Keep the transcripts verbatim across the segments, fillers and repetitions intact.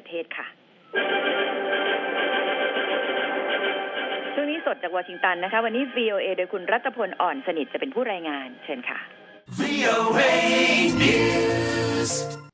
ประเทศค่ะช่วงนี้สดจากวอชิงตันนะคะวันนี้ วี โอ เอ โดยคุณรัตพลอ่อนสนิทจะเป็นผู้รายงานเชิญค่ะ วี โอ เอ News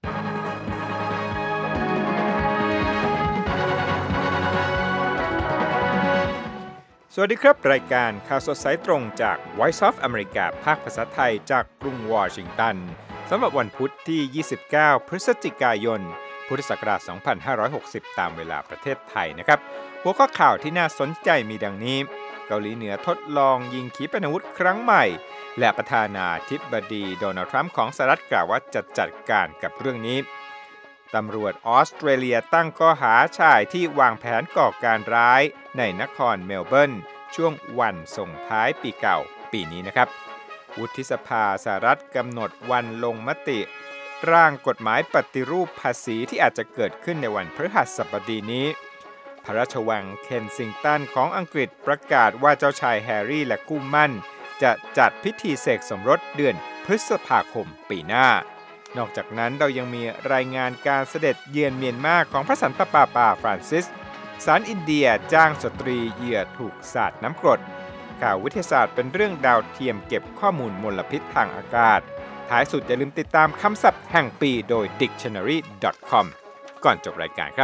สวัสดีครับรายการข่าวสดสายตรงจาก Voice of America ภาคภาษาไทยจากกรุงวอชิงตันสำหรับวันพุธที่ ยี่สิบเก้า พฤศจิกายน พุทธศักราช สองพันห้าร้อยหกสิบ ตามเวลาประเทศไทยนะครับหัวข้อข่าวที่น่าสนใจมีดังนี้เกาหลีเหนือทดลองยิงขีปนาวุธครั้งใหม่และประธานาธิบดีโดนัลด์ทรัมป์ของสหรัฐกล่าวว่าจะจัดการกับเรื่องนี้ตำรวจออสเตรเลียตั้งข้อหาชายที่วางแผนก่อการร้ายในนครเมลเบิร์นช่วงวันส่งท้ายปีเก่าปีนี้นะครับวุฒิสภาสหรัฐกำหนดวันลงมติร่างกฎหมายปฏิรูปภาษีที่อาจจะเกิดขึ้นในวันพฤหัสบดีนี้พระราชวังเคนซิงตันของอังกฤษประกาศว่าเจ้าชายแฮร์รี่และคู่หมั่นจะจัดพิธีเสกสมรสเดือนพฤษภาคมปีหน้านอกจากนั้นเรายังมีรายงานการเสด็จเยือนเมียนมาของพระสันตะปาปาฟรานซิสศาลอินเดียจ้างสตรีเหยื่อถูกสาดน้ำกรดข่าววิทยาศาสตร์เป็นเรื่องดาวเทียมเก็บข้อมูลมลพิษทางอากาศท้ายสุดอย่าลืมติดตามคำศัพท์แห่งปีโดย ดิกชันนารี ดอท คอม ก่อนจบรายการครับ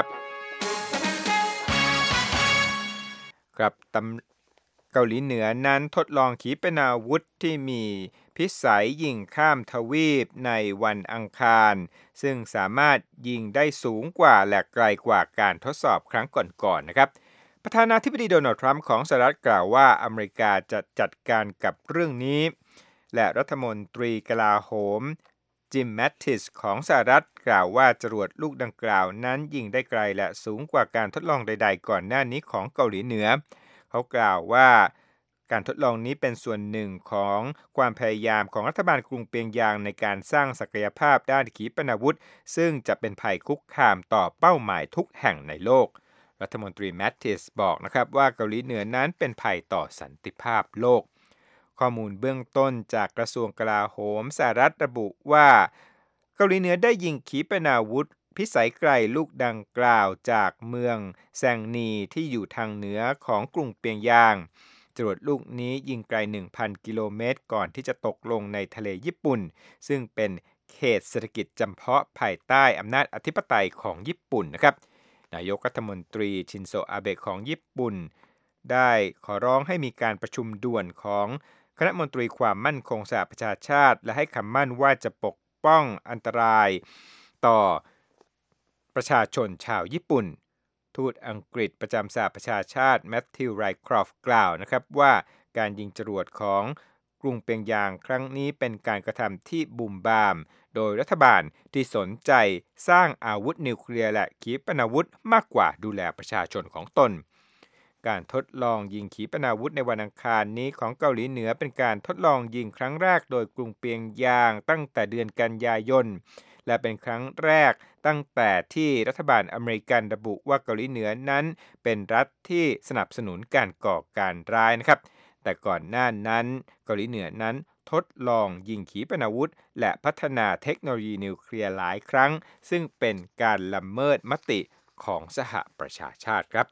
ครับตำเกาหลีเหนือนั้นทดลองขีปนาวุธที่มีพิสัยยิงข้ามทวีปในวันอังคารซึ่งสามารถยิงได้สูงกว่าและไกลกว่าการทดสอบครั้งก่อนๆ นะครับประธานาธิบดีโดนัลด์ทรัมป์ของสหรัฐกล่าวว่าอเมริกาจะจัดการกับเรื่องนี้และรัฐมนตรีกลาโหมจิมแมตติสของสหรัฐกล่าวว่าจรวดลูกดังกล่าวนั้นยิงได้ไกลและสูงกว่าการทดลองใดๆก่อนหน้านี้ของเกาหลีเหนือเขากล่าวว่าการทดลองนี้เป็นส่วนหนึ่งของความพยายามของรัฐบาลกรุงเปียงยางในการสร้างศักยภาพด้านขีปนาวุธซึ่งจะเป็นภัยคุกคามต่อเป้าหมายทุกแห่งในโลกรัฐมนตรีแมตติสบอกนะครับว่าเกาหลีเหนือนั้นเป็นภัยต่อสันติภาพโลกข้อมูลเบื้องต้นจากกระทรวงกลาโหมสหรัฐระบุว่าเกาหลีเหนือได้ยิงขีปนาวุธพิสัยไกลลูกดังกล่าวจากเมืองแซงนีที่อยู่ทางเหนือของกรุงเปียงยางจรวดลูกนี้ยิงไกล หนึ่งพัน กิโลเมตรก่อนที่จะตกลงในทะเลญี่ปุ่นซึ่งเป็นเขตเศรษฐกิจจำเพาะภายใต้อำนาจอธิปไตยของญี่ปุ่นนะครับนายกรัฐมนตรีชินโซอาเบะของญี่ปุ่นได้ขอร้องให้มีการประชุมด่วนของคณะมนตรีความมั่นคงสหประชาชาติและให้คำมั่นว่าจะปกป้องอันตรายต่อประชาชนชาวญี่ปุ่นทูตอังกฤษประจำสหประชาชาติแมทธิวไรครอฟกล่าวนะครับว่าการยิงจรวดของกรุงเปียงยางครั้งนี้เป็นการกระทำที่บุ่มบามโดยรัฐบาลที่สนใจสร้างอาวุธนิวเคลียร์และขีปนาวุธมากกว่าดูแลประชาชนของตนการทดลองยิงขีปนาวุธในวันอังคารนี้ของเกาหลีเหนือเป็นการทดลองยิงครั้งแรกโดยกรุงเปียงยางตั้งแต่เดือนกันยายนและเป็นครั้งแรกตั้งแต่ที่รัฐบาลอเมริกันระบุว่าเกาหลีเหนือนั้นเป็นรัฐที่สนับสนุนการก่อการร้ายนะครับแต่ก่อนหน้านั้นเกาหลีเหนือนั้นทดลองยิงขีปนาวุธและพัฒนาเทคโนโลยีนิวเคลียร์หลายครั้งซึ่งเป็นการละเมิดมติของสหประชาชาติครับ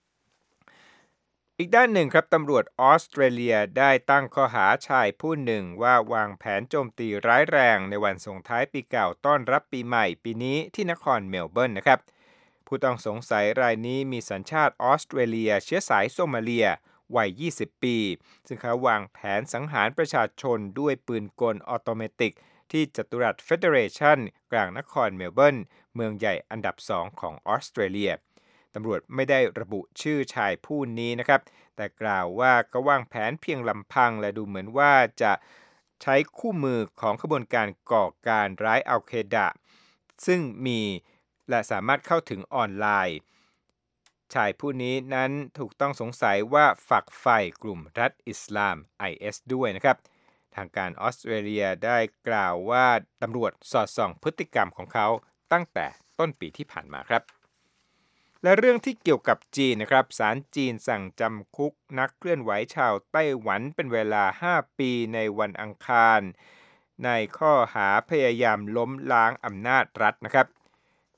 อีกด้านหนึ่งครับตำรวจออสเตรเลียได้ตั้งข้อหาชายผู้หนึ่งว่าวางแผนโจมตีร้ายแรงในวันส่งท้ายปีเก่าต้อนรับปีใหม่ปีนี้ที่นครเมลเบิร์นนะครับผู้ต้องสงสัยรายนี้มีสัญชาติออสเตรเลียเชื้อสายโซมาเลียวัยยี่สิบปีซึ่งเขาวางแผนสังหารประชาชนด้วยปืนกลออโตเมติกที่จัตุรัสเฟเดเรชันกลางนครเมลเบิร์นเมืองใหญ่อันดับสองของออสเตรเลียตำรวจไม่ได้ระบุชื่อชายผู้นี้นะครับแต่กล่าวว่าก็วางแผนเพียงลำพังและดูเหมือนว่าจะใช้คู่มือของขบวนการก่อการร้ายอัลเคดะซึ่งมีและสามารถเข้าถึงออนไลน์ชายผู้นี้นั้นถูกต้องสงสัยว่าฝักใฝ่กลุ่มรัฐอิสลาม ไอ เอส ด้วยนะครับทางการออสเตรเลียได้กล่าวว่าตำรวจสอดส่องพฤติกรรมของเขาตั้งแต่ต้นปีที่ผ่านมาครับและเรื่องที่เกี่ยวกับจีนนะครับศาลจีนสั่งจำคุกนักเคลื่อนไหวชาวไต้หวันเป็นเวลาห้าปีในวันอังคารในข้อหาพยายามล้มล้างอำนาจรัฐนะครับ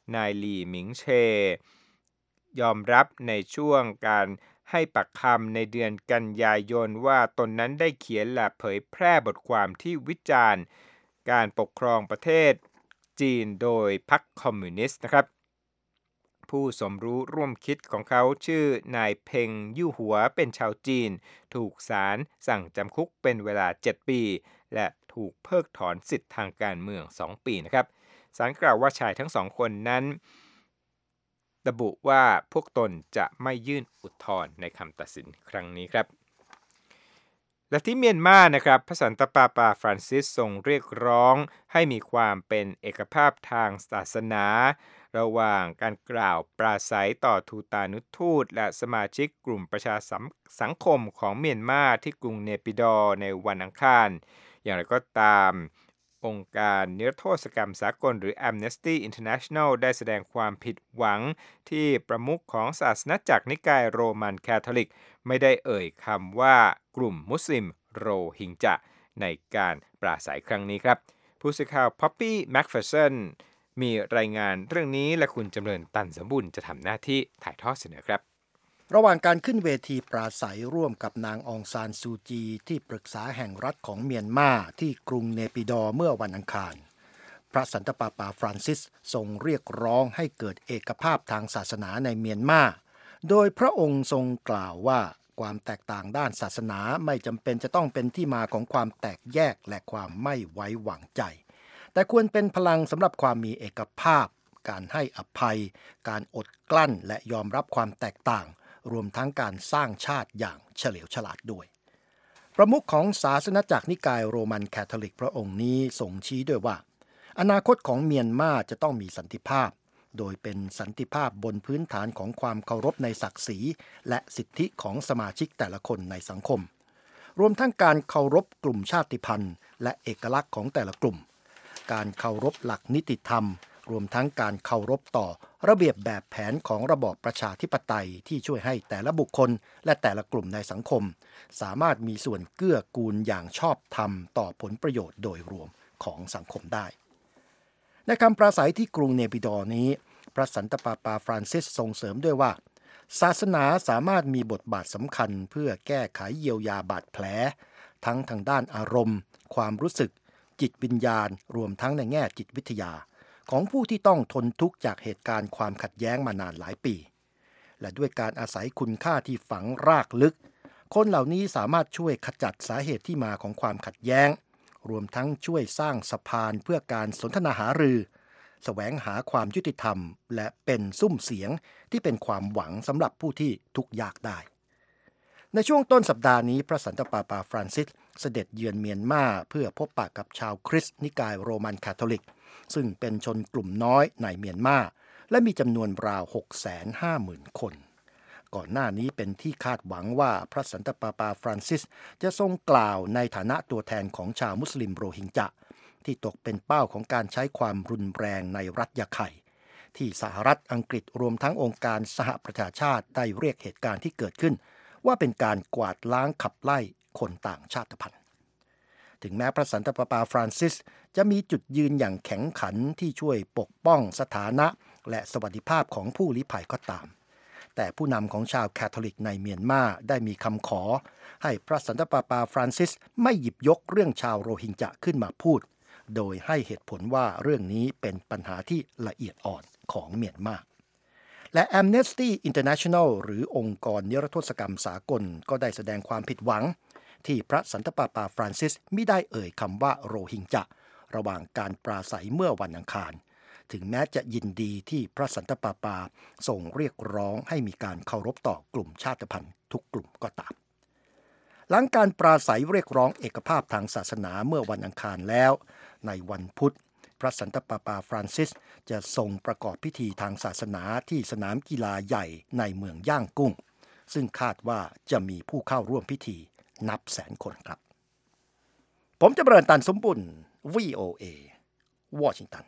นายหลี่หมิงเชยอมรับในช่วงการให้ปากคำในเดือนกันยายนว่าตนนั้นได้เขียนและเผยแพร่บทความที่วิจารณ์การปกครองประเทศจีนโดยพรรคคอมมิวนิสต์นะครับผู้สมรู้ร่วมคิดของเขาชื่อนายเพ็งยู่หัวเป็นชาวจีนถูกศาลสั่งจำคุกเป็นเวลาเจ็ดปีและถูกเพิกถอนสิทธิทางการเมืองสองปีนะครับศาลกล่าวว่าชายทั้งสองคนนั้นระบุว่าพวกตนจะไม่ยื่นอุทธรณ์ในคำตัดสินครั้งนี้ครับและที่เมียนมานะครับพระสันตะปาปาฟรานซิสทรงเรียกร้องให้มีความเป็นเอกภาพทางศาสนาระหว่างการกล่าวปราศัยต่อทูตานุทูตและสมาชิกกลุ่มประชาสังคมของเมียนมาที่กรุงเนปิดอร์ในวันอังคารอย่างไรก็ตามองค์การนิรโทษกรรมสากลหรือ Amnesty International ได้แสดงความผิดหวังที่ประมุขของศาสนจักรนิกายโรมันคาทอลิกไม่ได้เอ่ยคำว่ากลุ่มมุสลิมโรฮิงญะในการปราศัยครั้งนี้ครับผู้สื่อข่าวพ็อปปี้แม็กเฟอร์สันมีรายงานเรื่องนี้และคุณจำเริญตันสมบุญจะทำหน้าที่ถ่ายทอดเสนอครับระหว่างการขึ้นเวทีปราศัยร่วมกับนางองซานซูจีที่ปรึกษาแห่งรัฐของเมียนมาที่กรุงเนปิดอร์เมื่อวันอังคารพระสันตะปาปาฟรานซิสทรงเรียกร้องให้เกิดเอกภาพทางศาสนาในเมียนมาโดยพระองค์ทรงกล่าวว่าความแตกต่างด้านศาสนาไม่จำเป็นจะต้องเป็นที่มาของความแตกแยกและความไม่ไว้วางใจแต่ควรเป็นพลังสำหรับความมีเอกภาพการให้อภัยการอดกลั้นและยอมรับความแตกต่างรวมทั้งการสร้างชาติอย่างเฉลียวฉลาดด้วยประมุขของศาสนจักรนิกายโรมันคาทอลิกพระองค์นี้ทรงชี้ด้วยว่าอนาคตของเมียนมาจะต้องมีสันติภาพโดยเป็นสันติภาพบนพื้นฐานของความเคารพในศักดิ์ศรีและสิทธิของสมาชิกแต่ละคนในสังคมรวมทั้งการเคารพกลุ่มชาติพันธุ์และเอกลักษณ์ของแต่ละกลุ่มการเคารพหลักนิติธรรมรวมทั้งการเคารพต่อระเบียบแบบแผนของระบอบประชาธิปไตยที่ช่วยให้แต่ละบุคคลและแต่ละกลุ่มในสังคมสามารถมีส่วนเกื้อกูลอย่างชอบธรรมต่อผลประโยชน์โดยรวมของสังคมได้ในคำปราศัยที่กรุงเนปิดอร์นี้พระสันตะปาปาฟรานซิสทรงเสริมด้วยว่าศาสนาสามารถมีบทบาทสำคัญเพื่อแก้ไขเยียวยาบาดแผลทั้งทางด้านอารมณ์ความรู้สึกจิตวิญญาณรวมทั้งในแง่จิตวิทยาของผู้ที่ต้องทนทุกข์จากเหตุการณ์ความขัดแย้งมานานหลายปีและด้วยการอาศัยคุณค่าที่ฝังรากลึกคนเหล่านี้สามารถช่วยขจัดสาเหตุที่มาของความขัดแย้งรวมทั้งช่วยสร้างสะพานเพื่อการสนทนาหารือแสวงหาความยุติธรรมและเป็นซุ้มเสียงที่เป็นความหวังสำหรับผู้ที่ทุกข์ยากได้ในช่วงต้นสัปดาห์นี้พระสันตะปาปาฟรานซิสเสด็จเยือนเมียนมาเพื่อพบปะกับชาวคริสต์นิกายโรมันคาทอลิกซึ่งเป็นชนกลุ่มน้อยในเมียนมาและมีจำนวนราว หกแสนห้าหมื่น คนก่อนหน้านี้เป็นที่คาดหวังว่าพระสันตะปาปาฟรานซิสจะทรงกล่าวในฐานะตัวแทนของชาวมุสลิมโรฮิงญะที่ตกเป็นเป้าของการใช้ความรุนแรงในรัฐยะไข่ที่สหรัฐอังกฤษรวมทั้งองค์การสหประชาชาติได้เรียกเหตุการณ์ที่เกิดขึ้นว่าเป็นการกวาดล้างขับไล่คนต่างชาติพันธุ์ถึงแม้พระสันตะปาปาฟรานซิสจะมีจุดยืนอย่างแข็งขันที่ช่วยปกป้องสถานะและสวัสดิภาพของผู้ลี้ภัยก็ตามแต่ผู้นำของชาวคาทอลิกในเมียนมาได้มีคำขอให้พระสันตะปาปาฟรานซิสไม่หยิบยกเรื่องชาวโรฮิงญะขึ้นมาพูดโดยให้เหตุผลว่าเรื่องนี้เป็นปัญหาที่ละเอียดอ่อนของเมียนมาและ Amnesty International หรือองค์กรนิรโทษกรรมสากลก็ได้แสดงความผิดหวังที่พระสันตะปาปาฟรานซิสมิได้เอ่ยคำว่าโรฮิงญะระหว่างการปราศัยเมื่อวันอังคารถึงแม้จะยินดีที่พระสันตะปาปาส่งเรียกร้องให้มีการเคารพต่อกลุ่มชาติพันธุ์ทุกกลุ่มก็ตามหลังการปราศัยเรียกร้องเอกภาพทางศาสนาเมื่อวันอังคารแล้วในวันพุธพระสันตะปาปาฟรานซิสจะทรงประกอบพิธีทางศาสนาที่สนามกีฬาใหญ่ในเมืองย่างกุ้งซึ่งคาดว่าจะมีผู้เข้าร่วมพิธีนับแสนคนครับผมจำเริญตันสมบุญ วี โอ เอ วอชิงตัน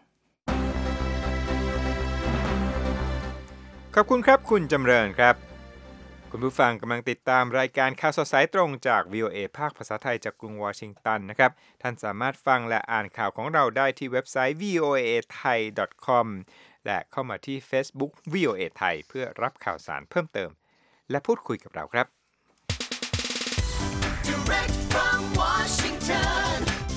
ขอบคุณครับคุณจำเริญครับคุณผู้ฟังกำลังติดตามรายการข่าวสดสายตรงจาก วี โอ เอ ภาคภาษาไทยจากกรุงวอชิงตันนะครับท่านสามารถฟังและอ่านข่าวของเราได้ที่เว็บไซต์ วี โอ เอ ไทย ดอท คอมและเข้ามาที่ Facebook วี โอ เอ ไทยเพื่อรับข่าวสารเพิ่มเติมและพูดคุยกับเราครับ Direct from Washington,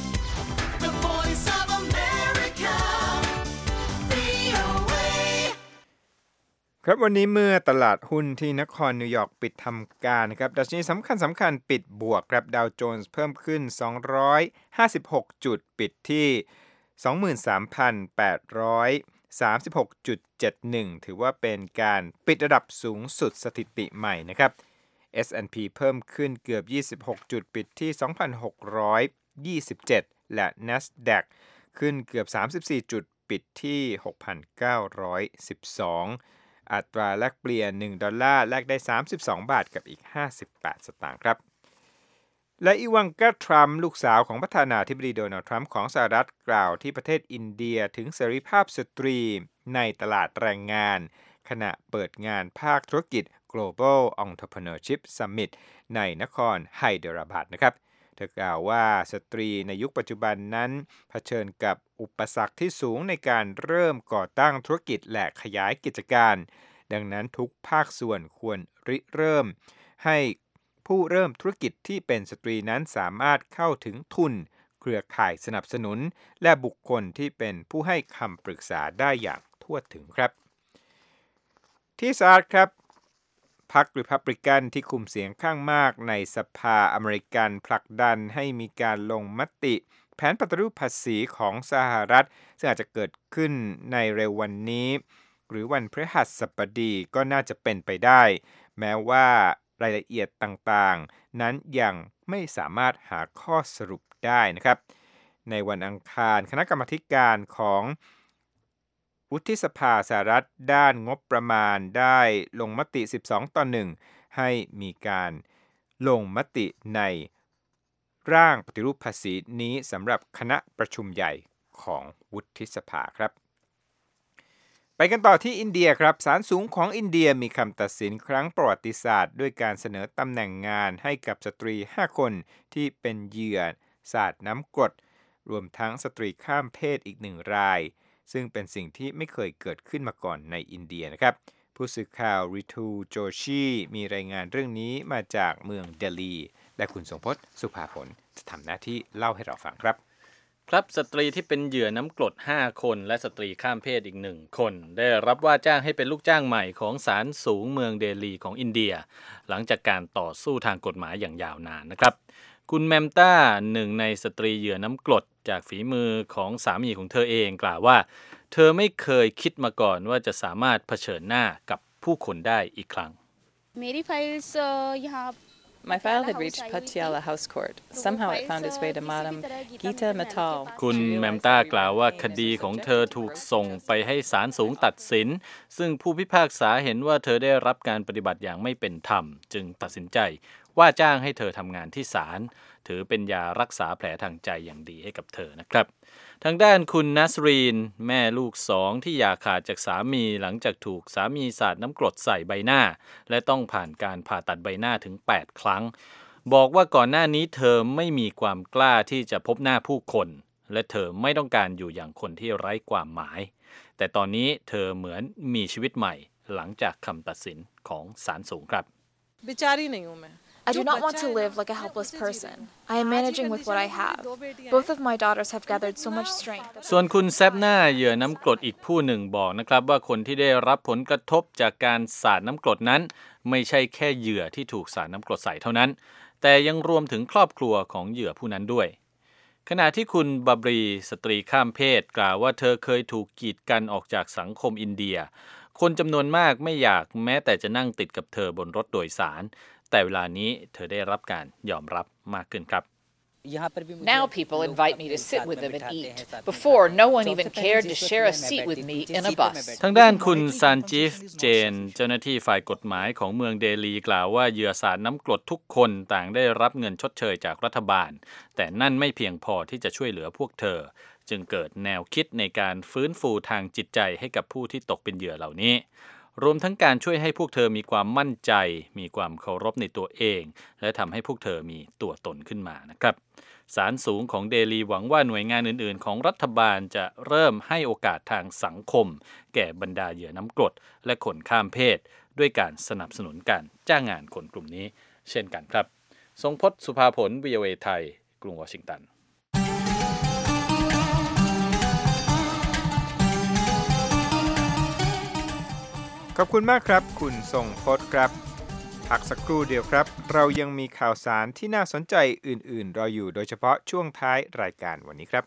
the voice of America, วี โอ เอครับวันนี้เมื่อตลาดหุ้นที่นครนิวยอร์กปิดทำการนะครับดัชนีสำคัญสำคัญปิดบวกครับดาวโจนส์เพิ่มขึ้นสองร้อยห้าสิบหกจุดปิดที่ สองหมื่นสามพันแปดร้อยสามสิบหกจุดเจ็ดหนึ่ง ถือว่าเป็นการปิดระดับสูงสุดสถิติใหม่นะครับ เอส แอนด์ พี เพิ่มขึ้นเกือบยี่สิบหกจุดปิดที่ สองพันหกร้อยยี่สิบเจ็ด และ NASDAQ ขึ้นเกือบสามสิบสี่จุดปิดที่ หกพันเก้าร้อยสิบสอง อัตราแลกเปลี่ยนหนึ่งดอลลาร์แลกได้สามสิบสองบาทกับอีกห้าสิบแปดสตางค์ครับและอีวังกาทรัมป์ลูกสาวของประธานาธิบดีโดนัลด์ทรัมป์ของสหรัฐกล่าวที่ประเทศอินเดียถึงเสรีภาพสตรีในตลาดแรงงานขณะเปิดงานภาคธุรกิจ Global Entrepreneurship Summit ในนครไฮเดราบาดนะครับเธอกล่าวว่าสตรีในยุคปัจจุบันนั้นเผชิญกับอุปสรรคที่สูงในการเริ่มก่อตั้งธุรกิจและขยายกิจการดังนั้นทุกภาคส่วนควรริเริ่มให้ผู้เริ่มธุรกิจที่เป็นสตรีนั้นสามารถเข้าถึงทุนเครือข่ายสนับสนุนและบุคคลที่เป็นผู้ให้คำปรึกษาได้อย่างทั่วถึงครับที่สหรัฐครับพรรครีพับลิกันที่คุมเสียงข้างมากในสภาอเมริกันผลักดันให้มีการลงมติแผนปฏิรูปภาษีของสหรัฐซึ่งอาจจะเกิดขึ้นในเร็ววันนี้หรือวันพฤหัสบดีก็น่าจะเป็นไปได้แม้ว่ารายละเอียดต่างๆนั้นยังไม่สามารถหาข้อสรุปได้นะครับในวันอังคารคณะกรรมาธิการของวุฒิสภาสหรัฐด้านงบประมาณได้ลงมติสิบสองต่อหนึ่งให้มีการลงมติในร่างปฏิรูปภาษีนี้สำหรับคณะประชุมใหญ่ของวุฒิสภาครับไปกันต่อที่อินเดียครับศาลสูงของอินเดียมีคำตัดสินครั้งประวัติศาสตร์ด้วยการเสนอตำแหน่งงานให้กับสตรีห้าคนที่เป็นเหยื่อสาดน้ำกรดรวมทั้งสตรีข้ามเพศอีกหนึ่งรายซึ่งเป็นสิ่งที่ไม่เคยเกิดขึ้นมาก่อนในอินเดียนะครับผู้สื่อข่าวริทูโจชีมีรายงานเรื่องนี้มาจากเมืองเดลีและคุณสงพจน์สุภาผลจะทำหน้าที่เล่าให้เราฟังครับครับสตรีที่เป็นเหยื่อน้ำกรดห้าคนและสตรีข้ามเพศอีกหนึ่งคนได้รับว่าจ้างให้เป็นลูกจ้างใหม่ของศาลสูงเมืองเดลีของอินเดียหลังจากการต่อสู้ทางกฎหมายอย่างยาวนานนะครับคุณแมมต้าหนึ่งในสตรีเหยื่อน้ำกรดจากฝีมือของสามีของเธอเองกล่าวว่าเธอไม่เคยคิดมาก่อนว่าจะสามารถเผชิญหน้ากับผู้คนได้อีกครั้ง My file had reached Patiala House Court. Somehow it found its way to Madam Geeta Mittal. คุณแมมต้ากล่าวว่าคดีของเธอถูกส่งไปให้ศาลสูงตัดสินซึ่งผู้พิพากษาเห็นว่าเธอได้รับการปฏิบัติอย่างไม่เป็นธรรมจึงตัดสินใจว่าจ้างให้เธอทำงานที่ศาลถือเป็นยารักษาแผลทางใจอย่างดีให้กับเธอนะครับทางด้านคุณนัสรีนแม่ลูกสองที่อย่าขาดจากสามีหลังจากถูกสามีสาดน้ำกรดใส่ใบหน้าและต้องผ่านการผ่าตัดใบหน้าถึงแปดครั้งบอกว่าก่อนหน้านี้เธอไม่มีความกล้าที่จะพบหน้าผู้คนและเธอไม่ต้องการอยู่อย่างคนที่ไร้ความหมายแต่ตอนนี้เธอเหมือนมีชีวิตใหม่หลังจากคำตัดสินของศาลสูงครับ I do not want to live like a helpless person. I am managing with what I have. Both of my daughters have gathered so much strength. ส่วนคุณแซบหน้าเหยื่อน้ำกรดอีกผู้หนึ่งบอกนะครับว่าคนที่ได้รับผลกระทบจากการสาดน้ำกรดนั้นไม่ใช่แค่เหยื่อที่ถูกสาดน้ำกรดใส่เท่านั้นแต่ยังรวมถึงครอบครัวของเหยื่อผู้นั้นด้วยขณะที่คุณบับรีสตรีข้ามเพศกล่าวว่าเธอเคยถูกกีดกันออกจากสังคมอินเดียคนจำนวนมากไม่อยากแม้แต่จะนั่งติดกับเธอบนรถโดยสารแต่เวลานี้เธอได้รับการยอมรับมากขึ้นครับ Now people invite me to sit with them and eat. Before, no one even cared to share a seat with me in a bus. ทางด้านคุณซานจิฟเจนเจ้าหน้าที่ฝ่ายกฎหมายของเมืองเดลีกล่าวว่าเหยื่อสาดน้ำกรดทุกคนต่างได้รับเงินชดเชยจากรัฐบาลแต่นั่นไม่เพียงพอที่จะช่วยเหลือพวกเธอจึงเกิดแนวคิดในการฟื้นฟูทางจิตใจให้กับผู้ที่ตกเป็นเหยื่อเหล่านี้รวมทั้งการช่วยให้พวกเธอมีความมั่นใจมีความเคารพในตัวเองและทำให้พวกเธอมีตัวตนขึ้นมานะครับศาลสูงของเดลีหวังว่าหน่วยงานอื่นๆของรัฐบาลจะเริ่มให้โอกาสทางสังคมแก่บรรดาเหยื่อน้ำกรดและคนข้ามเพศด้วยการสนับสนุนการจ้างงานคนกลุ่มนี้เช่นกันครับทรงพจน์สุภาผล วี โอ เอ ไทยกรุงวอชิงตันขอบคุณมากครับคุณทรงพจน์ครับพักสักครู่เดียวครับเรายังมีข่าวสารที่น่าสนใจอื่นๆรออยู่โดยเฉพาะช่วงท้ายรายการวันนี้ครับ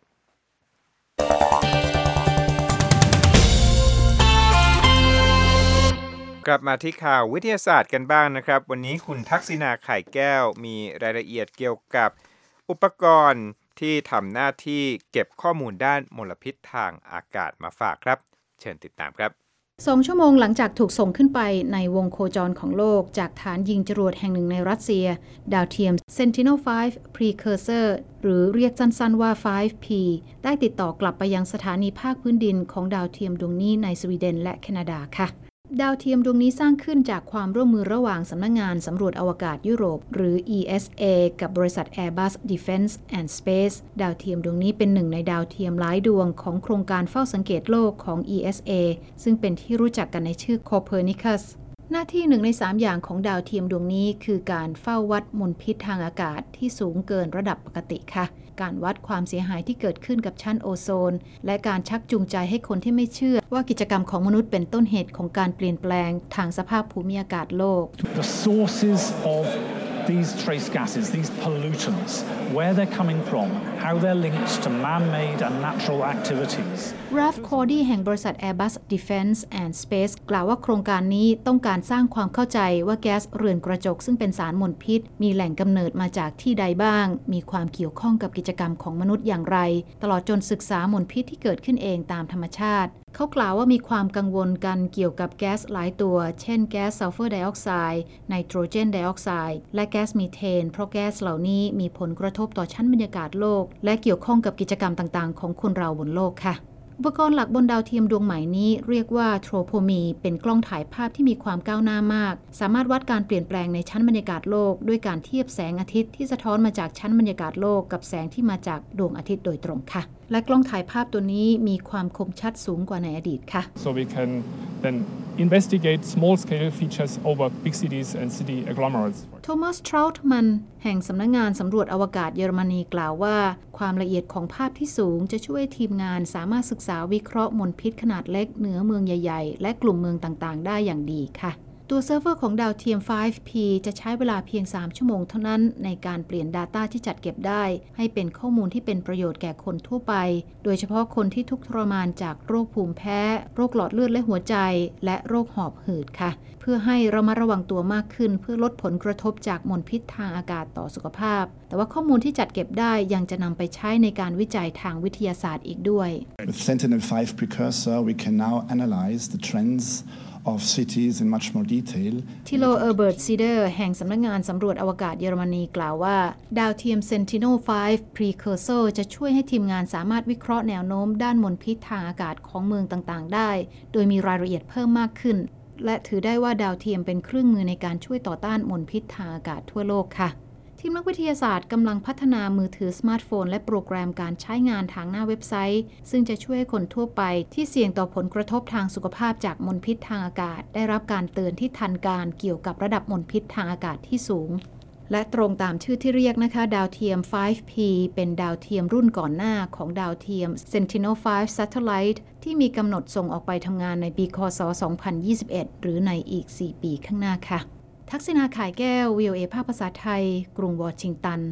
กลับมาที่ข่าววิทยาศาสตร์กันบ้างนะครับวันนี้คุณทักษิณาไข่แก้วมีรายละเอียดเกี่ยวกับอุปกรณ์ที่ทำหน้าที่เก็บข้อมูลด้านมลพิษทางอากาศมาฝากครับเชิญติดตามครับสองชั่วโมงหลังจากถูกส่งขึ้นไปในวงโคจรของโลกจากฐานยิงจรวดแห่งหนึ่งในรัสเซียดาวเทียม Sentinel ไฟว์ Precursor หรือเรียกสั้นๆว่า ไฟว์ พี ได้ติดต่อกลับไปยังสถานีภาคพื้นดินของดาวเทียมดวงนี้ในสวีเดนและแคนาดาค่ะดาวเทียมดวงนี้สร้างขึ้นจากความร่วมมือระหว่างสำนักงานสำรวจอวกาศยุโรปหรือ อี เอส เอ กับบริษัท Airbus Defence and Space ดาวเทียมดวงนี้เป็นหนึ่งในดาวเทียมหลายดวงของโครงการเฝ้าสังเกตโลกของ อี เอส เอ ซึ่งเป็นที่รู้จักกันในชื่อ Copernicus หน้าที่หนึ่งในสามอย่างของดาวเทียมดวงนี้คือการเฝ้าวัดมลพิษทางอากาศที่สูงเกินระดับปกติค่ะการวัดความเสียหายที่เกิดขึ้นกับชั้นโอโซนและการชักจูงใจให้คนที่ไม่เชื่อว่ากิจกรรมของมนุษย์เป็นต้นเหตุของการเปลี่ยนแปลงทางสภาพภูมิอากาศโลก The sources of these trace gases, these pollutants, where they're coming from, how they're linked to man-made and natural activities. Ralph Cordy แห่งบริษัท Airbus Defence and Space กล่าวว่าโครงการนี้ต้องการสร้างความเข้าใจว่าแก๊สเรือนกระจกซึ่งเป็นสารมลพิษมีแหล่งกำเนิดมาจากที่ใดบ้างมีความเกี่ยวข้องกับกิจกรรมของมนุษย์อย่างไรตลอดจนศึกษามลพิษที่เกิดขึ้นเองตามธรรมชาติเขากล่าวว่ามีความกังวลกันเกี่ยวกับแก๊สหลายตัวเช่นแก๊สซัลเฟอร์ไดออกไซด์ไนโตรเจนไดออกไซด์และแก๊สมีเทนเพราะแก๊สเหล่านี้มีผลกระทบต่อชั้นบรรยากาศโลกและเกี่ยวข้องกับกิจกรรมต่างๆของคนเราบนโลกค่ะอุปกรณ์หลักบนดาวเทียมดวงใหม่นี้เรียกว่าโทรโพมีเป็นกล้องถ่ายภาพที่มีความก้าวหน้ามากสามารถวัดการเปลี่ยนแปลงในชั้นบรรยากาศโลกด้วยการเทียบแสงอาทิตย์ที่สะท้อนมาจากชั้นบรรยากาศโลกกับแสงที่มาจากดวงอาทิตย์โดยตรงค่ะและกล้องถ่ายภาพตัวนี้มีความคมชัดสูงกว่าในอดีตค่ะ So we can then investigate small-scale features over big cities and city agglomerates. โทมัส ทราวท์มันแห่งสำนักงานสำรวจอวกาศเยอรมนีกล่าวว่าความละเอียดของภาพที่สูงจะช่วยทีมงานสามารถศึกษาวิเคราะห์มลพิษขนาดเล็กเหนือเมืองใหญ่ๆและกลุ่มเมืองต่างๆได้อย่างดีค่ะตัวเซิร์ฟเวอร์ของดาวเทียม ไฟว์ พี จะใช้เวลาเพียงสามชั่วโมงเท่านั้นในการเปลี่ยน Data ที่จัดเก็บได้ให้เป็นข้อมูลที่เป็นประโยชน์แก่คนทั่วไปโดยเฉพาะคนที่ทุกข์ทรมานจากโรคภูมิแพ้โรคหลอดเลือดและหัวใจและโรคหอบหืดค่ะเพื่อให้ระมัดระวังตัวมากขึ้นเพื่อลดผลกระทบจากมลพิษทางอากาศต่อสุขภาพแต่ว่าข้อมูลที่จัดเก็บได้ยังจะนำไปใช้ในการวิจัยทางวิทยาศาสตร์อีกด้วย With Sentinel ไฟว์ Precursor we can now analyze the trends of cities in much more detail ทิโล เออร์เบิร์ต ซีเดอร์แห่งสำนักงานสำรวจอวกาศเยอรมนีกล่าวว่าดาวเทียม Sentinel ไฟว์ Precursor จะช่วยให้ทีมงานสามารถวิเคราะห์แนวโน้มด้านมลพิษทางอากาศของเมืองต่างๆได้โดยมีรายละเอียดเพิ่มมากขึ้นและถือได้ว่าดาวเทียมเป็นเครื่องมือในการช่วยต่อต้านมลพิษทางอากาศทั่วโลกค่ะทีมนักวิทยาศาสตร์กำลังพัฒนามือถือสมาร์ทโฟนและโปรแกรมการใช้งานทางหน้าเว็บไซต์ซึ่งจะช่วยให้คนทั่วไปที่เสี่ยงต่อผลกระทบทางสุขภาพจากมลพิษทางอากาศได้รับการเตือนที่ทันการเกี่ยวกับระดับมลพิษทางอากาศที่สูงและตรงตามชื่อที่เรียกนะคะดาวเทียม ไฟว์ พี เป็นดาวเทียมรุ่นก่อนหน้าของดาวเทียม Sentinel ไฟว์ Satellite ที่มีกำหนดส่งออกไปทำงานในปีค.ศ. สองพันยี่สิบเอ็ดหรือในอีกสี่ปีข้างหน้าค่ะทักษิณาข่ายแก้ว วี โอ เอ ภาคภาษาไทยกรุงวอชิงตัน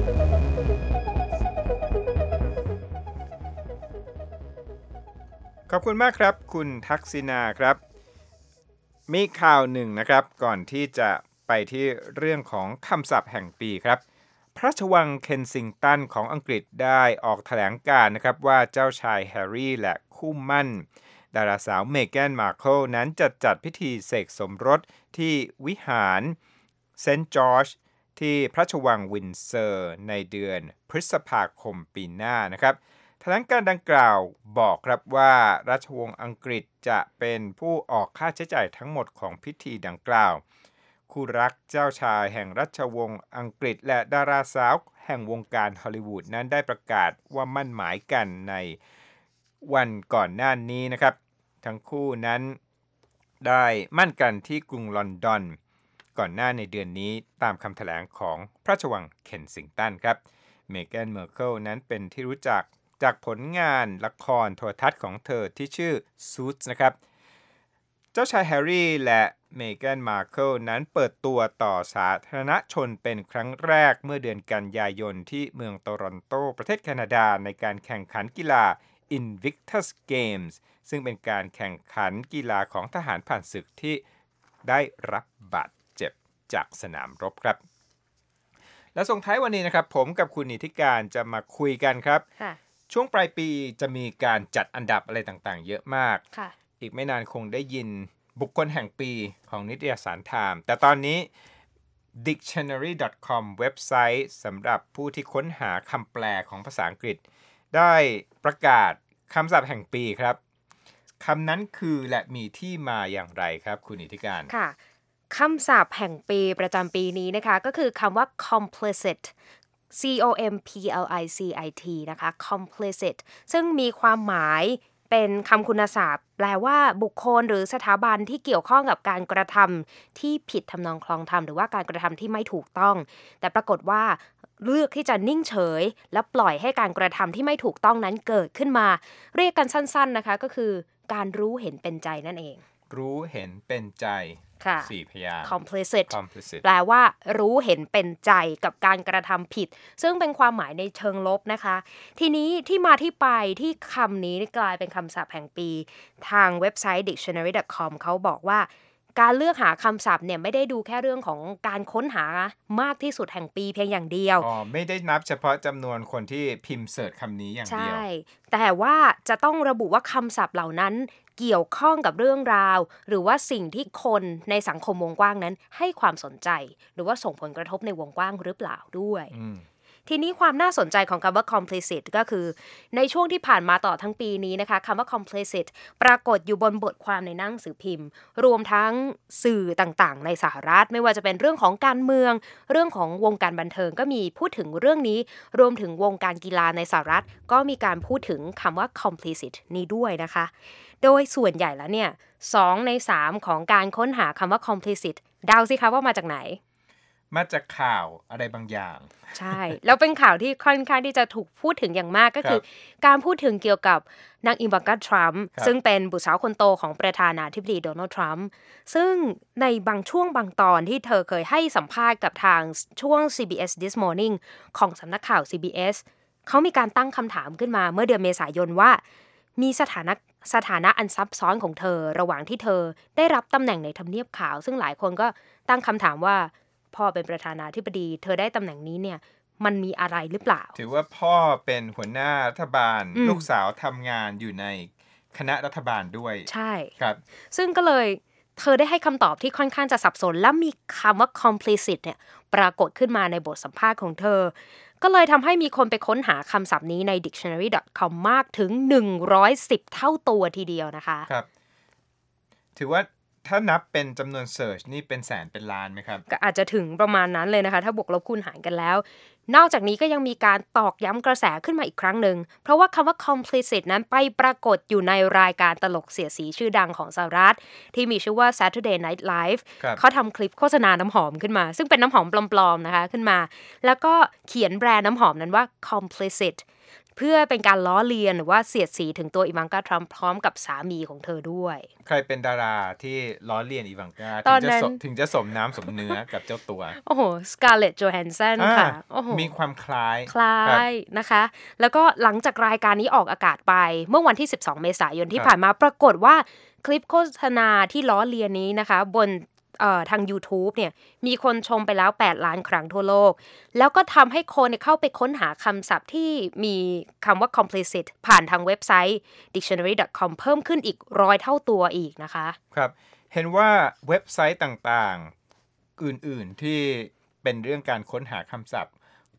ขอบคุณมากครับคุณทักษิณาครับมีข่าวหนึ่งนะครับก่อนที่จะไปที่เรื่องของคำศัพท์แห่งปีครับพระราชวังเคนซิงตันของอังกฤษได้ออกแถลงการณ์นะครับว่าเจ้าชายแฮร์รี่และคู่หมั่นดาราสาวเมแกน มาร์เคิลนั้นจะจัดพิธีเสกสมรสที่วิหารเซนต์จอร์จที่พระราชวังวินเซอร์ในเดือนพฤษภาคมปีหน้านะครับแถลงการดังกล่าวบอกครับว่าราชวงศ์อังกฤษจะเป็นผู้ออกค่าใช้จ่ายทั้งหมดของพิธีดังกล่าวคู่รักเจ้าชายแห่งราชวงศ์อังกฤษและดาราสาวแห่งวงการฮอลลีวูดนั้นได้ประกาศว่ามั่นหมายกันในวันก่อนหน้านี้นะครับทั้งคู่นั้นได้มั่นกันที่กรุงลอนดอนก่อนหน้าในเดือนนี้ตามคำแถลงของพระราชวังเคนซิงตันครับเมแกน เมอร์เคิลนั้นเป็นที่รู้จักจากผลงานละครโทรทัศน์ของเธอที่ชื่อ Suits นะครับเจ้าชายแฮร์รี่และเมแกน มาร์เคิลนั้นเปิดตัวต่อสาธารณชนเป็นครั้งแรกเมื่อเดือนกันยายนที่เมืองโตรอนโตประเทศแคนาดาในการแข่งขันกีฬา Invictus Games ซึ่งเป็นการแข่งขันกีฬาของทหารผ่านศึกที่ได้รับบาดเจ็บจากสนามรบครับและส่งท้ายวันนี้นะครับผมกับคุณนิติการจะมาคุยกันครับช่วงปลายปีจะมีการจัดอันดับอะไรต่างๆเยอะมากอีกไม่นานคงได้ยินบุคคลแห่งปีของนิตยสารไทม์แต่ตอนนี้ ดิกชันนารี ดอท คอม เว็บไซต์สำหรับผู้ที่ค้นหาคำแปลของภาษาอังกฤษได้ประกาศคำศัพท์แห่งปีครับคำนั้นคือและมีที่มาอย่างไรครับคุณนิติการค่ะคำศัพท์แห่งปีประจำปีนี้นะคะก็คือคำว่า complicit C O M P L I C I T นะคะ complicit ซึ่งมีความหมายเป็นคำคุณศัพท์แปลว่าบุคคลหรือสถาบันที่เกี่ยวข้องกับการกระทำที่ผิดทำนองคลองธรรมหรือว่าการกระทำที่ไม่ถูกต้องแต่ปรากฏว่าเลือกที่จะนิ่งเฉยและปล่อยให้การกระทำที่ไม่ถูกต้องนั้นเกิดขึ้นมาเรียกกันสั้นๆนะคะก็คือการรู้เห็นเป็นใจนั่นเองรู้เห็นเป็นใจสี่พยางค์ complicit แปลว่ารู้เห็นเป็นใจกับการกระทำผิดซึ่งเป็นความหมายในเชิงลบนะคะทีนี้ที่มาที่ไปที่คำนี้กลายเป็นคำศัพท์แห่งปีทางเว็บไซต์ ดิกชันนารี ดอท คอม เขาบอกว่าการเลือกหาคำศัพท์เนี่ยไม่ได้ดูแค่เรื่องของการค้นหามากที่สุดแห่งปีเพียงอย่างเดียวอ๋อไม่ได้นับเฉพาะจำนวนคนที่พิมพ์เสิร์ชคำนี้อย่างเดียวใช่แต่ว่าจะต้องระบุว่าคำศัพท์เหล่านั้นเกี่ยวข้องกับเรื่องราวหรือว่าสิ่งที่คนในสังคมวงกว้างนั้นให้ความสนใจหรือว่าส่งผลกระทบในวงกว้างหรือเปล่าด้วยทีนี้ความน่าสนใจของคำว่า complicit ก็คือในช่วงที่ผ่านมาต่อทั้งปีนี้นะคะคำว่า complicit ปรากฏอยู่บนบทความในหนังสือพิมพ์รวมทั้งสื่อต่างๆในสหรัฐไม่ว่าจะเป็นเรื่องของการเมืองเรื่องของวงการบันเทิงก็มีพูดถึงเรื่องนี้รวมถึงวงการกีฬาในสหรัฐก็มีการพูดถึงคำว่า complicit นี้ด้วยนะคะโดยส่วนใหญ่แล้วเนี่ยสองในสามของการค้นหาคำว่า complicit เดาสิคะว่ามาจากไหนมาจากข่าวอะไรบางอย่างใช่แล้วเป็นข่าวที่ค่อนข้างที่จะถูกพูดถึงอย่างมากก็คือการพูดถึงเกี่ยวกับนางอิวานกาทรัมป์ซึ่งเป็นบุตรสาวคนโตของประธานาธิบดีโดนัลด์ทรัมป์ซึ่งในบางช่วงบางตอนที่เธอเคยให้สัมภาษณ์กับทางช่วง ซี บี เอส This Morning ของสำนักข่าว ซี บี เอส เขามีการตั้งคำถามขึ้นมาเมื่อเดือนเมษายนว่ามีสถานะสถานะอันซับซ้อนของเธอระหว่างที่เธอได้รับตำแหน่งในทำเนียบขาวซึ่งหลายคนก็ตั้งคำถามว่าพ่อเป็นประธานาธิบดีเธอได้ตำแหน่งนี้เนี่ยมันมีอะไรหรือเปล่าถือว่าพ่อเป็นหัวหน้ารัฐบาลลูกสาวทำงานอยู่ในคณะรัฐบาลด้วยใช่ครับซึ่งก็เลยเธอได้ให้คำตอบที่ค่อนข้างจะสับสนและมีคำว่า complicit เนี่ยปรากฏขึ้นมาในบทสัมภาษณ์ของเธอก็เลยทำให้มีคนไปค้นหาคำศัพท์นี้ใน ดิกชันนารี ดอท คอม มากถึงหนึ่งร้อยสิบเท่าตัวทีเดียวนะคะครับถือว่าถ้านับเป็นจำนวนเสิร์ชนี่เป็นแสนเป็นล้านไหมครับก็อาจจะถึงประมาณนั้นเลยนะคะถ้าบวกลบคูณหารกันแล้วนอกจากนี้ก็ยังมีการตอกย้ำกระแสขึ้นมาอีกครั้งหนึ่งเพราะว่าคำว่า complicit นั้นไปปรากฏอยู่ในรายการตลกเสียดสีชื่อดังของสหรัฐที่มีชื่อว่า Saturday Night Live เขาทำคลิปโฆษณาน้ำหอมขึ้นมาซึ่งเป็นน้ำหอมปลอมๆนะคะขึ้นมาแล้วก็เขียนแบรนด์น้ำหอมนั้นว่า complicitเพื่อเป็นการล้อเลียนหรือว่าเสียดสีถึงตัวอีวานกาทรัมป์พร้อมกับสามีของเธอด้วยใครเป็นดาราที่ล้อเลียนอีวานกาถึงจะถึงจะสมน้ำสมเนื้อกับเจ้าตัวโอ้โหสการ์เลตต์โจแฮนสันค่ะโอ้โหมีความคล้ายคล้ายนะคะแล้วก็หลังจากรายการนี้ออกอากาศไปเมื่อวันที่สิบสองเมษายนที่ผ่านมาปรากฏว่าคลิปโฆษณาที่ล้อเลียนนี้นะคะบนเอ่อทาง YouTube เนี่ยมีคนชมไปแล้วแปดล้านครั้งทั่วโลกแล้วก็ทำให้คนเข้าไปค้นหาคำศัพท์ที่มีคำว่า complicit ผ่านทางเว็บไซต์ ดิกชันนารี ดอท คอม เพิ่มขึ้นอีกร้อยเท่าตัวอีกนะคะครับเห็นว่าเว็บไซต์ต่างๆอื่นๆที่เป็นเรื่องการค้นหาคำศัพท์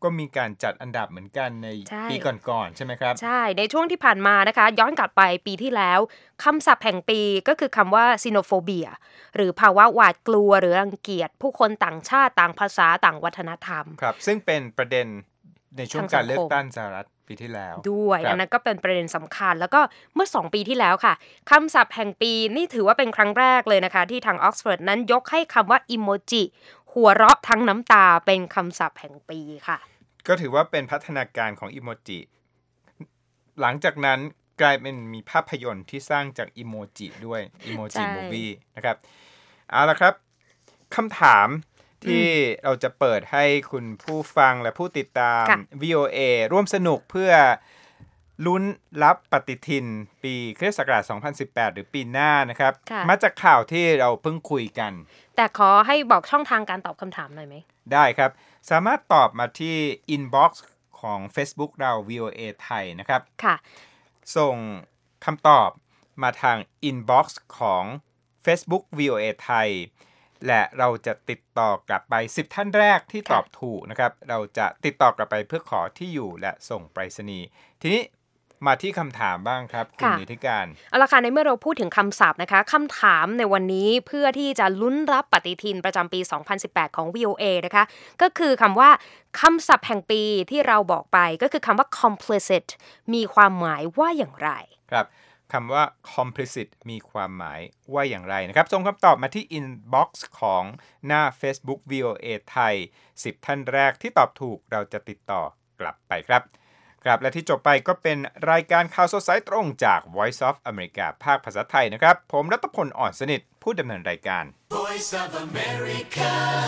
ก็มีการจัดอันดับเหมือนกันในปีก่อนๆใช่ไหมครับใช่ในช่วงที่ผ่านมานะคะย้อนกลับไปปีที่แล้วคำศัพท์แห่งปีก็คือคำว่า xenophobia หรือภาวะหวาดกลัวหรือรังเกียจผู้คนต่างชาติต่างภาษาต่างวัฒนธรรมครับซึ่งเป็นประเด็นในช่วงการเลือกตั้งสหรัฐปีที่แล้วด้วยอันนั้นก็เป็นประเด็นสำคัญแล้วก็เมื่อสองปีที่แล้วค่ะคำศัพท์แห่งปีนี่ถือว่าเป็นครั้งแรกเลยนะคะที่ทางออกซฟอร์ดนั้นยกให้คำว่าอิโมจิหัวเราะทั้งน้ำตาเป็นคำศัพท์แห่งปีค่ะก็ถือว่าเป็นพัฒนาการของอิโมจิหลังจากนั้นกลายเป็นมีภาพยนตร์ที่สร้างจากอิโมจิด้วยอิโมจิมูฟวี่นะครับเอาละครับคำถามที่เราจะเปิดให้คุณผู้ฟังและผู้ติดตาม วี โอ เอ ร่วมสนุกเพื่อลุ้นรับปฏิทินปีคริสต์ศักราชสองพันสิบแปดหรือปีหน้านะครับมาจากข่าวที่เราเพิ่งคุยกันแต่ขอให้บอกช่องทางการตอบคำถามหน่อยไหมได้ครับสามารถตอบมาที่ inbox ของ Facebook เรา วี โอ เอ ไทยนะครับค่ะส่งคำตอบมาทาง inbox ของ Facebook วี โอ เอ ไทยและเราจะติดต่อกลับไปสิบท่านแรกที่ตอบถูกนะครับเราจะติดต่อกลับไปเพื่อขอที่อยู่และส่งไปรษณีย์ทีนี้มาที่คำถามบ้างครับคุณนิติการเอาละค่ะในเมื่อเราพูดถึงคำศัพท์นะคะคำถามในวันนี้เพื่อที่จะลุ้นรับปฏิทินประจำปีสองพันสิบแปดของ วี โอ เอ นะคะก็คือคำว่าคำศัพท์แห่งปีที่เราบอกไปก็คือคำว่า complicit มีความหมายว่าอย่างไรครับคำว่า complicit มีความหมายว่าอย่างไรนะครับส่งคำตอบมาที่ inbox ของหน้า Facebook วี โอ เอ ไทยสิบท่านแรกที่ตอบถูกเราจะติดต่อกลับไปครับครับและที่จบไปก็เป็นรายการข่าวสดสายตรงจาก Voice of America ภาคภาษาไทยนะครับผมรัตพลอ่อนสนิทผู้ดำเนินรายการ Voice of America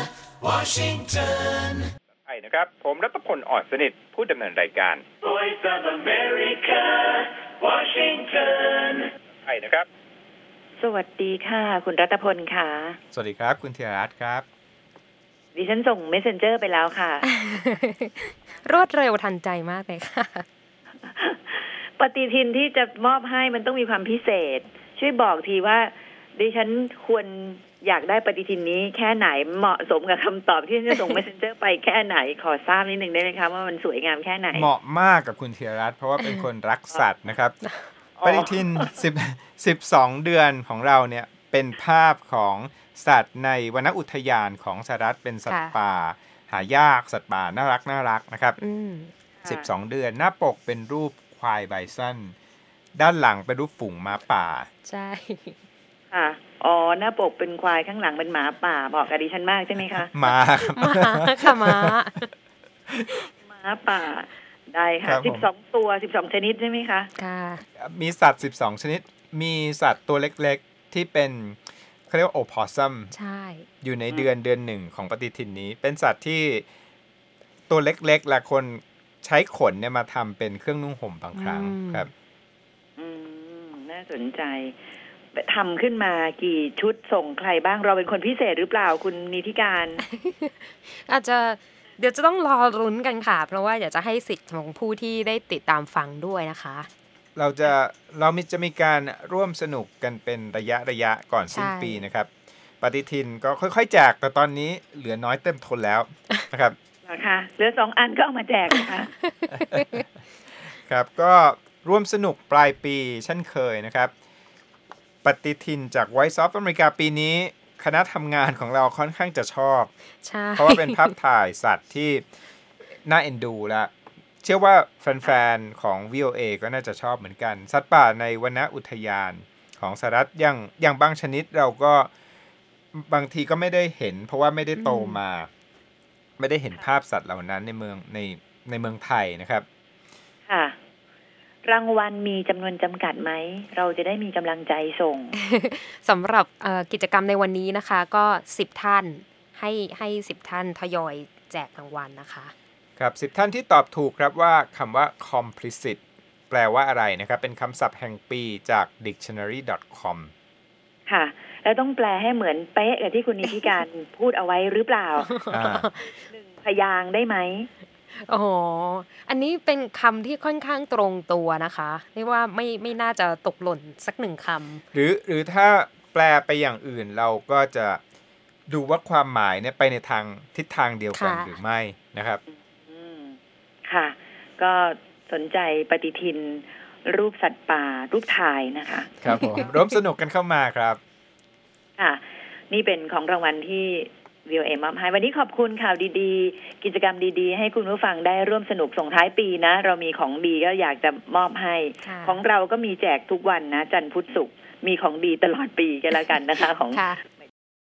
Washington ไทยนะครับผมรัตพลอ่อนสนิทผู้ดำเนินรายการ Voice of America Washington ไทยนะครับสวัสดีค่ะคุณรัตพลค่ะสวัสดีครับคุณธีรรัตน์ครับดิฉันส่ง Messenger ไปแล้วค่ะรวดเร็วทันใจมากเลยค่ะปฏิทินที่จะมอบให้มันต้องมีความพิเศษช่วยบอกทีว่าดิฉันควรอยากได้ปฏิทินนี้แค่ไหนเหมาะสมกับคำตอบที่ฉันจะส่ง Messenger ไปแค่ไหนขอทราบนิดนึงได้ไหมคะว่ามันสวยงามแค่ไหนเหมาะมากกับคุณธีรรัตน์เพราะว่าเป็นคนรักสัตว์นะครับปฏิทินสิบ สิบสองเดือนของเราเนี่ยเป็นภาพของสัตว์ในวรรณอุทยานของสหรัฐเป็นสัตว์ป่าหายากสัตว์ป่าน่ารักน่ารักนะครับสิบสองเดือนหน้าปกเป็นรูปควายไบซันด้านหลังเป็นรูปฝูงม้าป่าใช่ค่ะอ๋อหน้าปกเป็นควายข้างหลังเป็นหมาป่าบอกกับดิฉันมากใช่ไหมคะม้าม้าค่ะม้าม้าป่าได้ค่ะสิบสองตัวสิบสองชนิดใช่ไหมคะค่ะมีสัตว์สิบสองชนิดมีสัตว์ตัวเล็กๆที่เป็นเขาเรียกว่าโอพอสซัมใช่อยู่ในเดือนเดือนหนึ่งของปฏิทินนี้เป็นสัตว์ที่ตัวเล็กๆและคนใช้ขนเนี่ยมาทำเป็นเครื่องนุ่งห่มบางครั้งครับอืมน่าสนใจทำขึ้นมากี่ชุดส่งใครบ้างเราเป็นคนพิเศษหรือเปล่าคุณนิติการอาจจะเดี๋ยวจะต้องรอลุ้นกันค่ะเพราะว่าอยากจะให้สิทธิ์ของผู้ที่ได้ติดตามฟังด้วยนะคะเราจะเรามีจะมีการร่วมสนุกกันเป็นระยะระยะก่อนสิ้นปีนะครับปฏิทินก็ค่อยๆแจกแต่ตอนนี้เหลือน้อยเต็มทนแล้วนะครับค่ะเหลือสองอันก็เอามาแจกนะคะครับก็ร่วมสนุกปลายปีเช่นเคยนะครับปฏิทินจาก Voice of America ปีนี้คณะทำงานของเราค่อนข้างจะชอบเพราะว่าเป็นภาพถ่ายสัตว์ที่น่าเอ็นดูและเชื่อว่าแฟนๆของ วี โอ เอ ก็น่าจะชอบเหมือนกันสัตว์ป่าในวรรณอุทยานของสหรัฐอย่างอย่างบางชนิดเราก็บางทีก็ไม่ได้เห็นเพราะว่าไม่ได้โตมาไม่ได้เห็นภาพสัตว์เหล่านั้นในเมืองในในเมืองไทยนะครับค่ะรางวัลมีจำนวนจำกัดไหมเราจะได้มีกำลังใจส่งสำหรับกิจกรรมในวันนี้นะคะก็สิบท่านให้ให้สิบท่านทยอยแจกรางวัลนะคะครับสิบท่านที่ตอบถูกครับว่าคำว่า complicit แปลว่าอะไรนะครับเป็นคำศัพท์แห่งปีจาก ดิกชันนารี ดอท คอมค่ะแล้วต้องแปลให้เหมือนเป๊ะกับที่คุณนิติการพูดเอาไว้หรือเปล่าหนึ่งพยางค์ได้ไหมอ๋ออันนี้เป็นคำที่ค่อนข้างตรงตัวนะคะเรียกว่าไม่ไม่น่าจะตกหล่นสักหนึ่งคำหรือหรือถ้าแปลไปอย่างอื่นเราก็จะดูว่าความหมายเนี่ยไปในทางทิศทางเดียวกันหรือไม่นะครับค่ะ ก็สนใจปฏิทินรูปสัตว์ป่ารูปถ่ายนะคะครับผม ร่วมสนุกกันเข้ามาครับค่ะนี่เป็นของรางวัลที่ วี โอ เอ มอบให้วันนี้ขอบคุณข่าวดีๆกิจกรรมดีๆให้คุณผู้ฟังได้ร่วมสนุกส่งท้ายปีนะเรามีของดีก็อยากจะมอบให้ของเราก็มีแจกทุกวันนะจันทร์พุธศุกร์มีของดีตลอดปีกันแล้วกันนะคะของ